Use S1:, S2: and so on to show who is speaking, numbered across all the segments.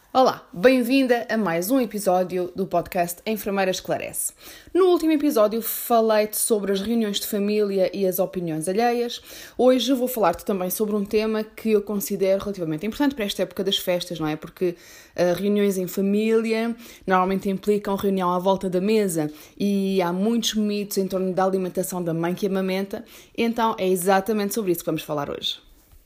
S1: Olá, bem-vinda a mais um episódio do podcast A Enfermeira Esclarece. No último episódio falei-te sobre as reuniões de família e as opiniões alheias. Hoje vou falar-te também sobre um tema que eu considero relativamente importante para esta época das festas, não é? Porque reuniões em família normalmente implicam reunião à volta da mesa e há muitos mitos em torno da alimentação da mãe que amamenta, então é exatamente sobre isso que vamos falar hoje.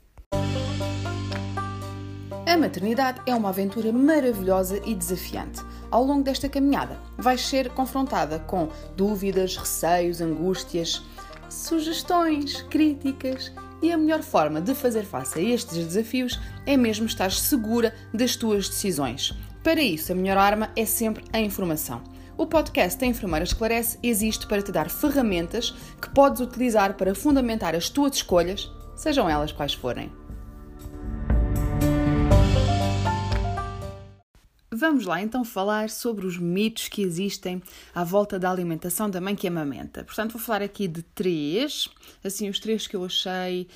S1: A maternidade é uma aventura maravilhosa e desafiante. Ao longo desta caminhada, vais ser confrontada com dúvidas, receios, angústias, sugestões, críticas e a melhor forma de fazer face a estes desafios é mesmo estar segura das tuas decisões. Para isso, a melhor arma é sempre a informação. O podcast A Enfermeira Esclarece existe para te dar ferramentas que podes utilizar para fundamentar as tuas escolhas, sejam elas quais forem. Vamos lá então falar sobre os mitos que existem à volta da alimentação da mãe que amamenta. Portanto, vou falar aqui de três, assim, os três que eu achei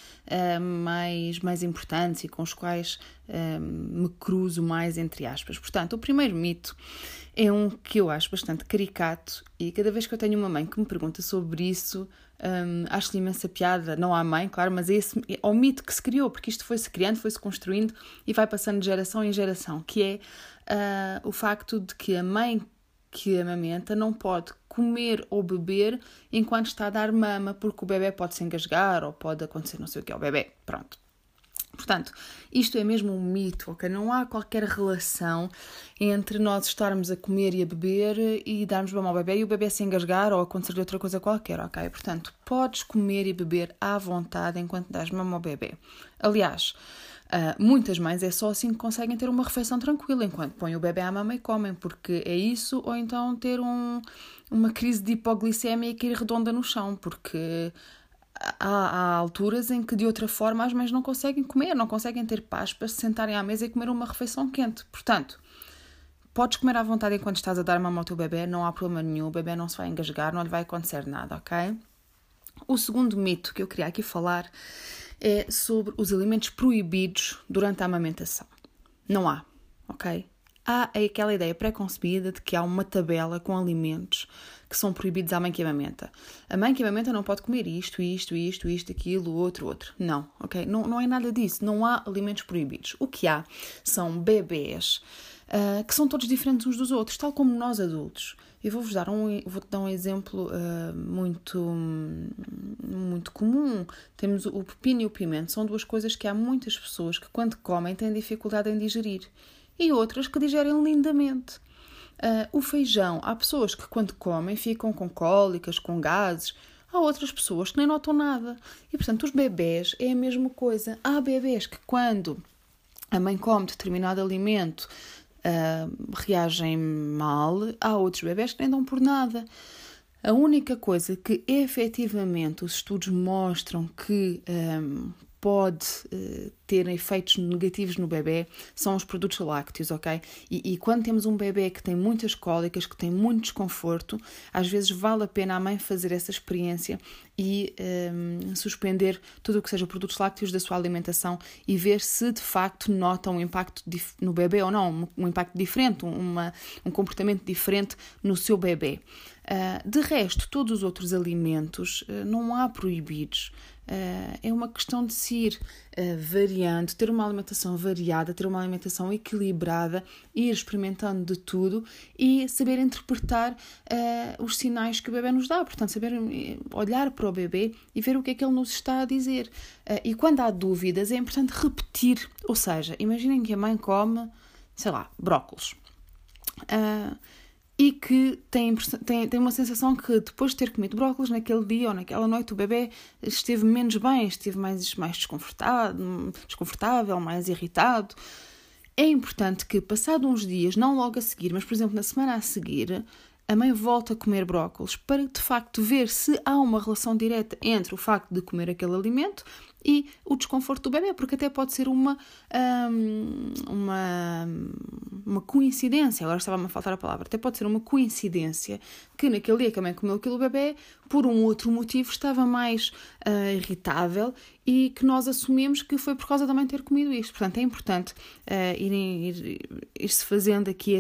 S1: mais importantes e com os quais me cruzo mais, entre aspas. Portanto, o primeiro mito é um que eu acho bastante caricato e cada vez que eu tenho uma mãe que me pergunta sobre isso, acho-lhe imensa piada, não à mãe, claro, mas é ao mito que se criou, porque isto foi-se criando, foi-se construindo e vai passando de geração em geração, que é o facto de que a mãe que amamenta não pode comer ou beber enquanto está a dar mama, porque o bebê pode se engasgar ou pode acontecer não sei o que ao bebê. Pronto. Portanto, isto é mesmo um mito, ok? Não há qualquer relação entre nós estarmos a comer e a beber e darmos mama ao bebê e o bebê se engasgar ou acontecer outra coisa qualquer, ok? Portanto, podes comer e beber à vontade enquanto dás mama ao bebê. Aliás, muitas mães é só assim que conseguem ter uma refeição tranquila enquanto põem o bebê à mama e comem, porque é isso, ou então ter uma crise de hipoglicemia e cair redonda no chão, porque há alturas em que de outra forma as mães não conseguem comer, não conseguem ter paz para se sentarem à mesa e comer uma refeição quente. Portanto, podes comer à vontade enquanto estás a dar mama ao teu bebê, não há problema nenhum, o bebê não se vai engasgar, não lhe vai acontecer nada, ok? O segundo mito que eu queria aqui falar é sobre os alimentos proibidos durante a amamentação. Não há, ok? Há aquela ideia pré-concebida de que há uma tabela com alimentos que são proibidos à mãe que amamenta. A mãe que amamenta não pode comer isto, aquilo, outro. Não, ok? Não é nada disso. Não há alimentos proibidos. O que há são bebés que são todos diferentes uns dos outros, tal como nós adultos. Eu vou-te dar um exemplo muito comum. Temos o pepino e o pimento. São duas coisas que há muitas pessoas que quando comem têm dificuldade em digerir. E outras que digerem lindamente. O feijão, há pessoas que quando comem ficam com cólicas, com gases. Há outras pessoas que nem notam nada. E, portanto, os bebés é a mesma coisa. Há bebés que quando a mãe come determinado alimento reagem mal. Há outros bebés que nem dão por nada. A única coisa que efetivamente os estudos mostram que pode ter efeitos negativos no bebê são os produtos lácteos, ok? E quando temos um bebê que tem muitas cólicas, que tem muito desconforto, às vezes vale a pena a mãe fazer essa experiência e suspender tudo o que seja produtos lácteos da sua alimentação e ver se de facto nota um impacto no bebê ou não, um impacto diferente, um comportamento diferente no seu bebê. De resto, todos os outros alimentos não há proibidos. É uma questão de se ir variando, ter uma alimentação variada, ter uma alimentação equilibrada, ir experimentando de tudo e saber interpretar os sinais que o bebê nos dá. Portanto, saber olhar para o bebê e ver o que é que ele nos está a dizer. E quando há dúvidas, é importante repetir. Ou seja, imaginem que a mãe come, sei lá, brócolos. E que tem uma sensação que depois de ter comido brócolis naquele dia ou naquela noite o bebê esteve menos bem, esteve mais desconfortável, mais irritado. É importante que, passado uns dias, não logo a seguir, mas por exemplo na semana a seguir, a mãe volta a comer brócolis para de facto ver se há uma relação direta entre o facto de comer aquele alimento e o desconforto do bebê, porque até pode ser uma uma coincidência, agora estava-me a faltar a palavra, até pode ser uma coincidência que naquele dia que a mãe comeu aquilo bebê, por um outro motivo estava mais irritável e que nós assumimos que foi por causa da mãe ter comido isto. Portanto, é importante ir-se fazendo aqui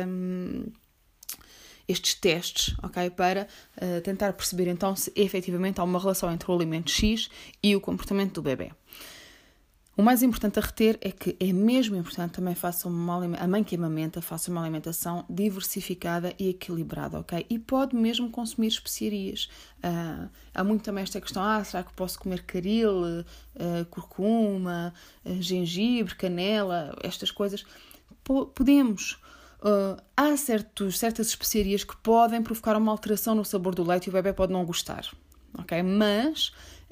S1: estes testes, ok? Para tentar perceber então se efetivamente há uma relação entre o alimento X e o comportamento do bebê. O mais importante a reter é que é mesmo importante também a mãe que amamenta faça uma alimentação diversificada e equilibrada, ok? E pode mesmo consumir especiarias. Há muito também esta questão, será que posso comer caril, curcuma, gengibre, canela, estas coisas? Podemos. Há certas especiarias que podem provocar uma alteração no sabor do leite e o bebê pode não gostar, ok? Mas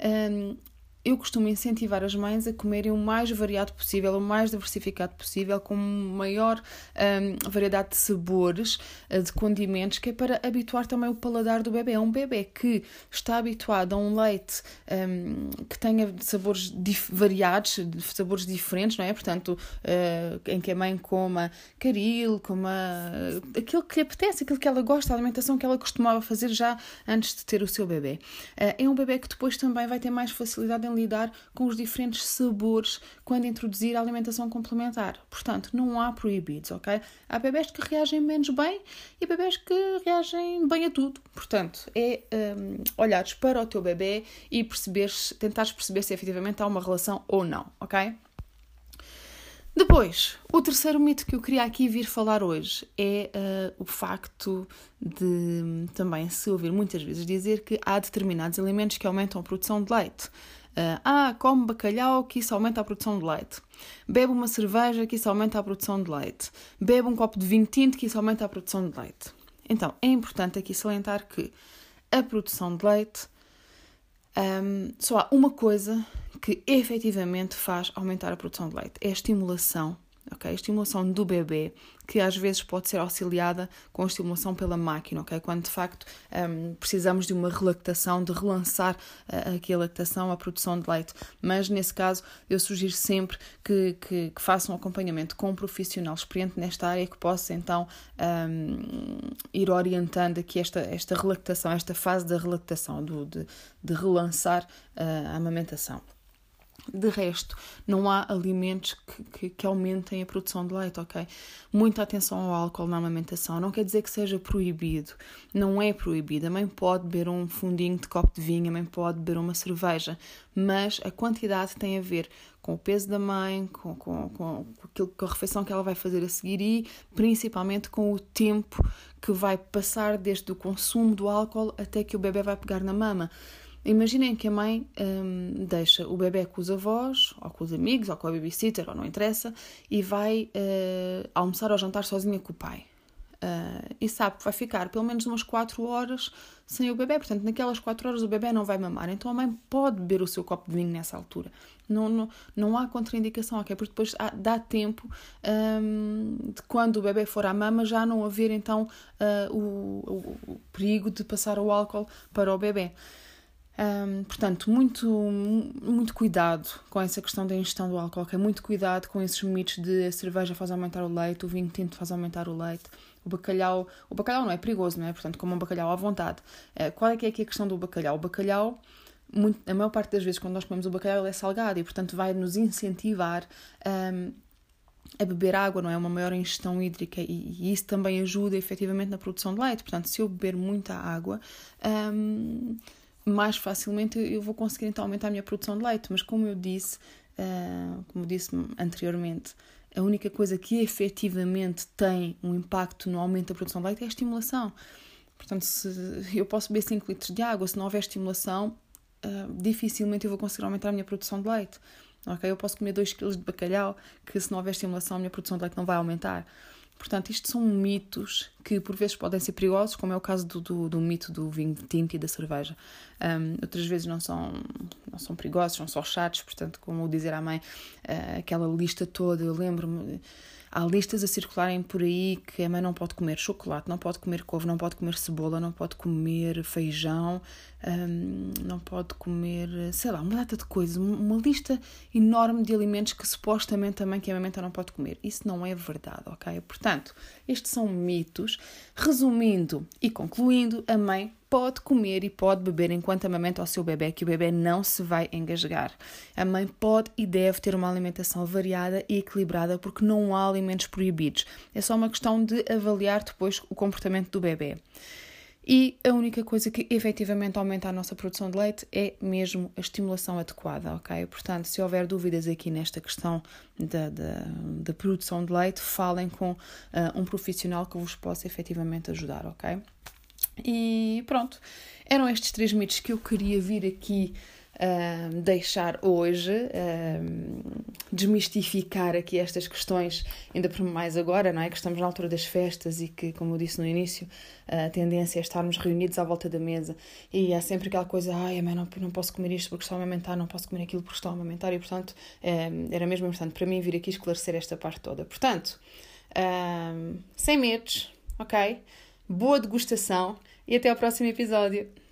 S1: eu costumo incentivar as mães a comerem o mais variado possível, o mais diversificado possível, com maior variedade de sabores, de condimentos, que é para habituar também o paladar do bebê. É um bebê que está habituado a um leite que tenha sabores variados, sabores diferentes, não é? Portanto, em que a mãe coma caril, coma aquilo que lhe apetece, aquilo que ela gosta, a alimentação que ela costumava fazer já antes de ter o seu bebê. É um bebê que depois também vai ter mais facilidade em lidar com os diferentes sabores quando introduzir a alimentação complementar. Portanto, não há proibidos, ok? Há bebés que reagem menos bem e bebés que reagem bem a tudo. Portanto, é olhares para o teu bebê e tentares perceber se efetivamente há uma relação ou não, ok? Depois, o terceiro mito que eu queria aqui vir falar hoje é o facto de também se ouvir muitas vezes dizer que há determinados alimentos que aumentam a produção de leite. Come bacalhau que isso aumenta a produção de leite. Bebe uma cerveja que isso aumenta a produção de leite. Bebe um copo de vinho tinto que isso aumenta a produção de leite. Então, é importante aqui salientar que a produção de leite só há uma coisa que efetivamente faz aumentar a produção de leite. É a estimulação, ok? A estimulação do bebê, que às vezes pode ser auxiliada com a estimulação pela máquina, ok? Quando de facto precisamos de uma relactação, de relançar aqui a lactação, a produção de leite. Mas nesse caso eu sugiro sempre que façam um acompanhamento com um profissional experiente nesta área que possa então ir orientando aqui esta relactação, esta fase da relactação, de relançar a amamentação. De resto, não há alimentos que aumentem a produção de leite, ok? Muita atenção ao álcool na amamentação. Não quer dizer que seja proibido. Não é proibido. A mãe pode beber um fundinho de copo de vinho, a mãe pode beber uma cerveja, mas a quantidade tem a ver com o peso da mãe, com a refeição que ela vai fazer a seguir e, principalmente, com o tempo que vai passar desde o consumo do álcool até que o bebê vai pegar na mama. Imaginem que a mãe deixa o bebê com os avós, ou com os amigos, ou com a babysitter, ou não interessa, e vai almoçar ou jantar sozinha com o pai. E sabe que vai ficar pelo menos umas 4 horas sem o bebê. Portanto, naquelas 4 horas o bebê não vai mamar. Então a mãe pode beber o seu copo de vinho nessa altura. Não há contraindicação, ok? Porque depois dá tempo de quando o bebê for à mama já não haver então o perigo de passar o álcool para o bebê. Portanto, muito cuidado com essa questão da ingestão do álcool, okay? Muito cuidado com esses mitos de a cerveja faz aumentar o leite, o vinho tinto faz aumentar o leite, o bacalhau não é perigoso, não é? Portanto, como um bacalhau à vontade. Qual é que é aqui a questão do bacalhau? O bacalhau, a maior parte das vezes quando nós comemos o bacalhau ele é salgado e portanto vai nos incentivar a beber água, não é? Uma maior ingestão hídrica e isso também ajuda efetivamente na produção de leite. Portanto, se eu beber muita água, mais facilmente eu vou conseguir então aumentar a minha produção de leite, mas como eu disse anteriormente, a única coisa que efetivamente tem um impacto no aumento da produção de leite é a estimulação. Portanto, se eu posso beber 5 litros de água, se não houver estimulação, dificilmente eu vou conseguir aumentar a minha produção de leite. Okay? Eu posso comer 2 kg de bacalhau, que se não houver estimulação a minha produção de leite não vai aumentar. Portanto, isto são mitos que por vezes podem ser perigosos, como é o caso do mito do vinho tinto e da cerveja. Outras vezes não são perigosos, são só chatos. Portanto, como dizer à mãe aquela lista toda, eu lembro-me, Há listas a circularem por aí que a mãe não pode comer chocolate, não pode comer couve, não pode comer cebola, não pode comer feijão, não pode comer, sei lá, uma data de coisas, uma lista enorme de alimentos que supostamente a mãe que amamenta não pode comer. Isso não é verdade, ok? Portanto, estes são mitos. Resumindo e concluindo, a mãe pode comer e pode beber enquanto amamenta ao seu bebê, que o bebê não se vai engasgar. A mãe pode e deve ter uma alimentação variada e equilibrada porque não há alimentos proibidos. É só uma questão de avaliar depois o comportamento do bebê. E a única coisa que efetivamente aumenta a nossa produção de leite é mesmo a estimulação adequada, ok? Portanto, se houver dúvidas aqui nesta questão da produção de leite, falem com um profissional que vos possa efetivamente ajudar, ok? E pronto, eram estes 3 mitos que eu queria vir aqui deixar hoje, desmistificar aqui estas questões, ainda por mais agora, não é? Que estamos na altura das festas e que, como eu disse no início, a tendência é estarmos reunidos à volta da mesa e há sempre aquela coisa, ai, mãe, não posso comer isto porque estou a amamentar, não posso comer aquilo porque estou a amamentar e, portanto, era mesmo importante para mim vir aqui esclarecer esta parte toda. Portanto, sem medos, ok? Boa degustação e até ao próximo episódio.